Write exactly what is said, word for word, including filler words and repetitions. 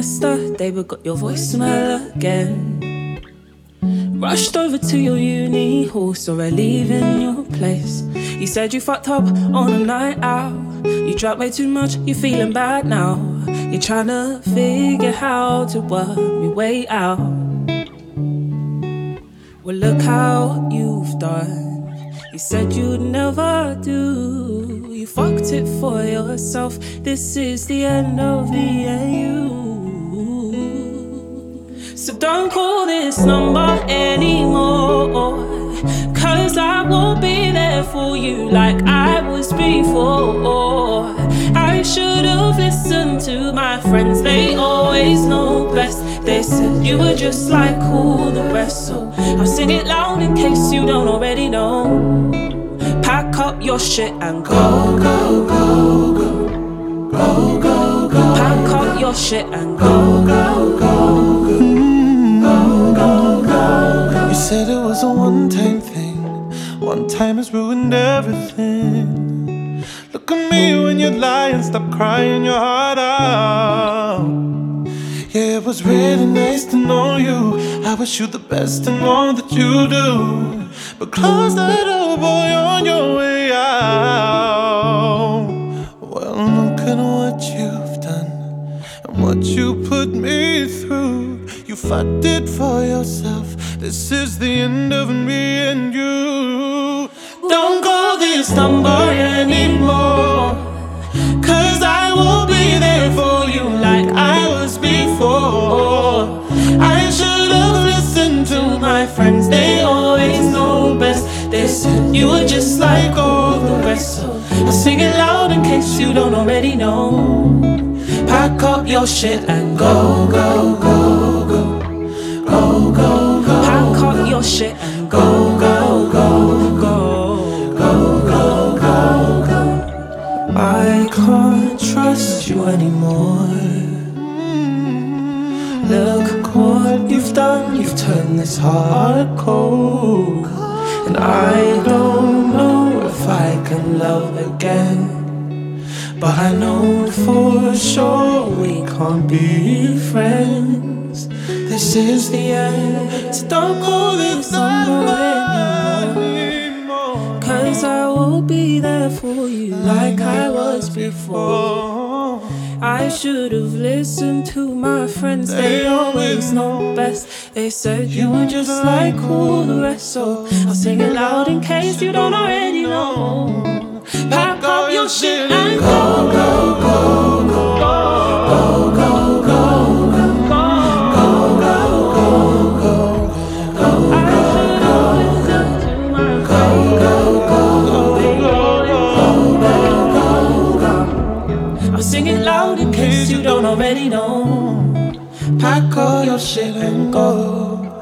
yesterday, but got your voicemail again. Rushed over to your uni hall, saw her leaving your place. You said you fucked up on a night out. You drank way too much, you're feeling bad now. You're trying to figure how to work me way out. Well, look how you've done. You said you'd never do. You fucked it for yourself. This is the end of the A U. So don't call this number anymore, cause I won't be there for you like I was before. I should've listened to my friends, they always know best. They said you were just like all the rest, so I'll sing it loud in case you don't already know. Pack up your shit and go, go, go, go. Go, go, go. Pack up your shit and go, go, go, go. Go, go, go, go. You said it was a one-time thing. One time has ruined everything. Look at me when you lie and stop crying your heart out. Yeah, it was really nice to know you. I wish you the best in all that you do. But close that door, boy, on your way out. Well, look at what you've done and what you put me through. You fucked it for yourself. This is the end of me and you. Don't call this number anymore, cause I won't be there for you like I was before. I should've listened to my friends, they always know best. They said you were just like all the rest, so I'll sing it loud in case you don't already know. Pack up your shit and go, go, go, go. Go, go, go. Pack up your shit and go, go, go, go. Go, go, go, go. I can't trust you anymore. Look what you've done, you've turned this heart cold. And I don't know if I can love again, but I know for sure we can't be friends. This is the end, so don't call this number anymore, cause I will be there for you like I was before. I should've listened to my friends, they always know best. They said you were just like all the rest, so I'll sing it loud in case you don't already know. Pack up your shit and go, go, go, go. Go, go, go, go. Sing it loud in case you don't already know. Pack all your shit and go.